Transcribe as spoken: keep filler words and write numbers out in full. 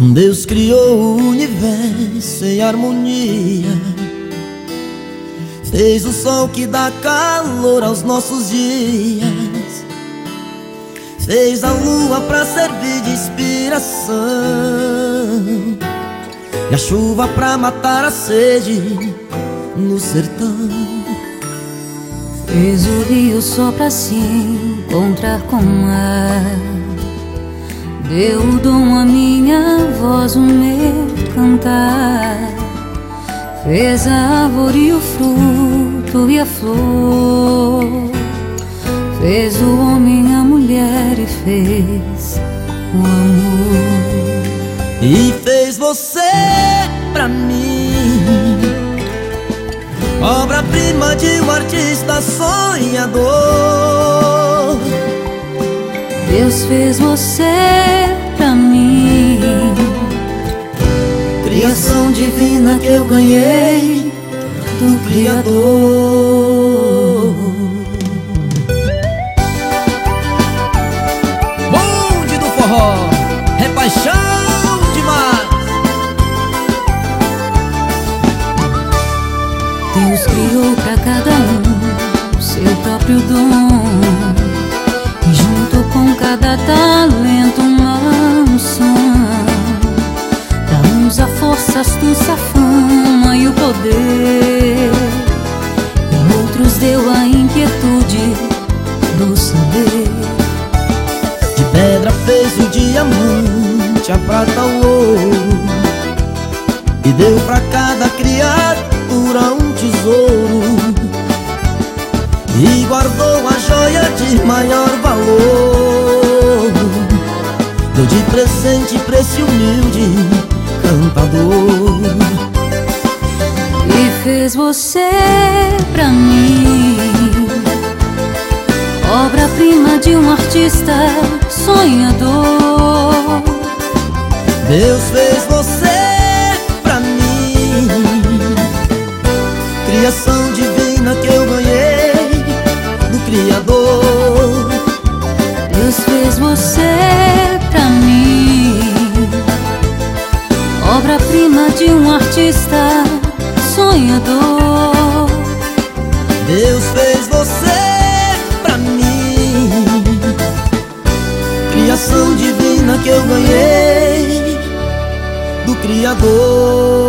Deus criou o universo em harmonia, fez o sol que dá calor aos nossos dias, fez a lua pra servir de inspiração e a chuva pra matar a sede no sertão. Fez o rio só pra se encontrar com o mar, deu o dom à minha voz, o meu cantar. Fez a árvore e o fruto e a flor, fez o homem, a mulher e fez o amor. E fez você pra mim, obra-prima de um artista sonhador. Deus fez você pra mim, criação divina que eu ganhei do Criador. Bonde do forró, é paixão demais. Deus criou pra cada um seu próprio dom, e junto com cada talento uma unção. Pra uns a força, astúcia, a fama e o poder, e outros deu a inquietude do saber. De pedra fez o diamante, a prata, o ouro, e deu pra cada criatura um tesouro, e guardou a joia de maior valor. Deu de presente pra esse humilde cantador. E fez você pra mim, obra-prima de um artista sonhador. Deus fez você pra mim, criação divina que eu ganhei do Criador. Deus fez você pra mim, obra-prima de um artista sonhador. Deus fez você pra mim, criação divina que eu ganhei do Criador.